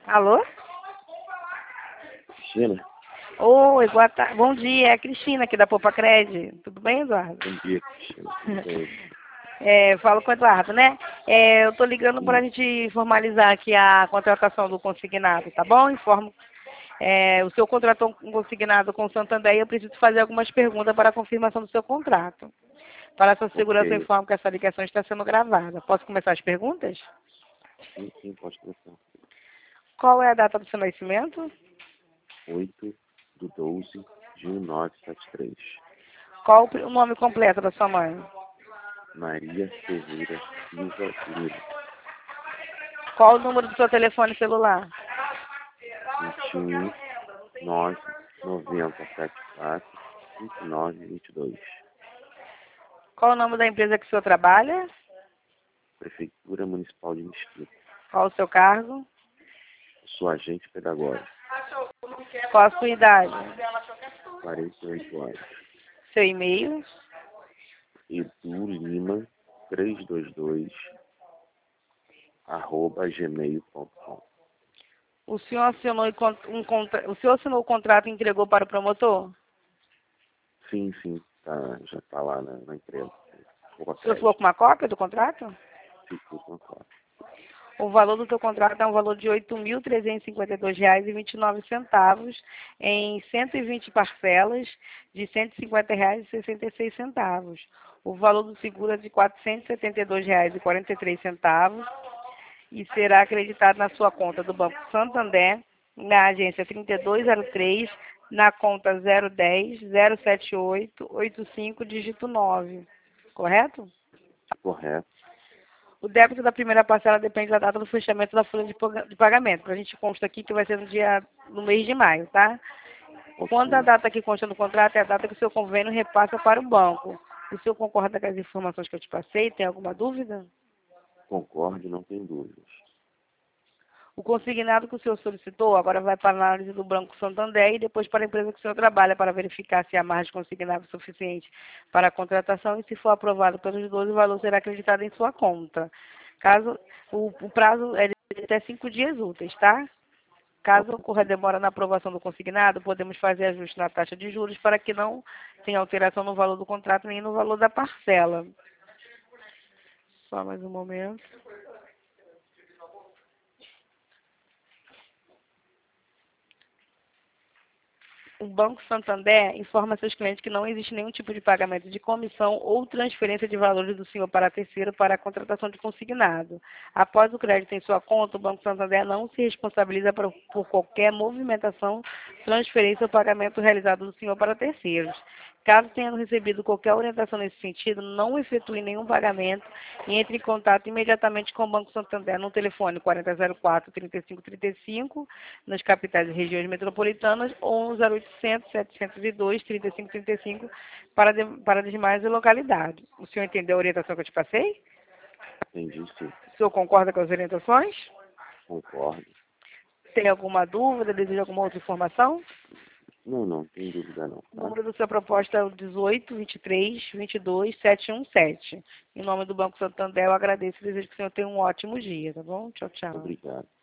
Alô? Cristina? Oi, boa tarde. Bom dia, é a Cristina aqui da Poupa Cred. Tudo bem, Eduardo? Bom dia, Cristina. Tudo bem? Falo com o Eduardo, né? Eu tô ligando para a gente formalizar aqui a contratação do consignado, tá bom? Informo. O senhor contratou um consignado com o Santander e eu preciso fazer algumas perguntas para a confirmação do seu contrato. Para a sua segurança, eu Ok. informo que essa ligação está sendo gravada. Posso começar as perguntas? Sim, pode começar. Qual é a data do seu nascimento? 8/12/1973. Qual o nome completo da sua mãe? Maria Ferreira Silva Lima. Qual o número do seu telefone celular? 21 9 90 74 59 22. Qual o nome da empresa que o senhor trabalha? Prefeitura Municipal de Mesquita. Qual o seu cargo? Sou agente pedagógico. Qual a sua idade? 48 anos. Seu e-mail? Edu Lima 322 @gmail.com. O senhor assinou o senhor assinou o contrato e entregou para o promotor? Sim, tá, já está lá na empresa. O senhor ficou com uma cópia do contrato? Ficou com a cópia. O valor do seu contrato é um valor de R$ 8.352,29 em 120 parcelas de R$ 150,66. O valor do seguro é de R$ 472,43 e será acreditado na sua conta do Banco Santander, na agência 3203, na conta 010-078-85, dígito 9. Correto? Correto. O débito da primeira parcela depende da data do fechamento da folha de pagamento. Para a gente consta aqui que vai ser no mês de maio, tá? Ok. Quando a data que consta no contrato é a data que o seu convênio repassa para o banco. O senhor concorda com as informações que eu te passei? Tem alguma dúvida? Concordo, não tem dúvidas. O consignado que o senhor solicitou agora vai para a análise do Banco Santander e depois para a empresa que o senhor trabalha para verificar se há margem consignável suficiente para a contratação e se for aprovado pelos dois, o valor será acreditado em sua conta. Caso o prazo é de até 5 dias úteis, tá? Caso ocorra demora na aprovação do consignado, podemos fazer ajuste na taxa de juros para que não tenha alteração no valor do contrato nem no valor da parcela. Só mais um momento. O Banco Santander informa seus clientes que não existe nenhum tipo de pagamento de comissão ou transferência de valores do senhor para terceiro para a contratação de consignado. Após o crédito em sua conta, o Banco Santander não se responsabiliza por qualquer movimentação, transferência ou pagamento realizado do senhor para terceiros. Caso tenha recebido qualquer orientação nesse sentido, não efetue nenhum pagamento e entre em contato imediatamente com o Banco Santander no telefone 4004-3535, nas capitais e regiões metropolitanas, ou no 0800-702-3535 para demais localidades. O senhor entendeu a orientação que eu te passei? Entendi, sim. O senhor concorda com as orientações? Concordo. Tem alguma dúvida? Deseja alguma outra informação? Não tem dúvida não, O tá? número da sua proposta é o 18-23-22-717. Em nome do Banco Santander, eu agradeço e desejo que o senhor tenha um ótimo dia, tá bom? Tchau, tchau. Obrigado.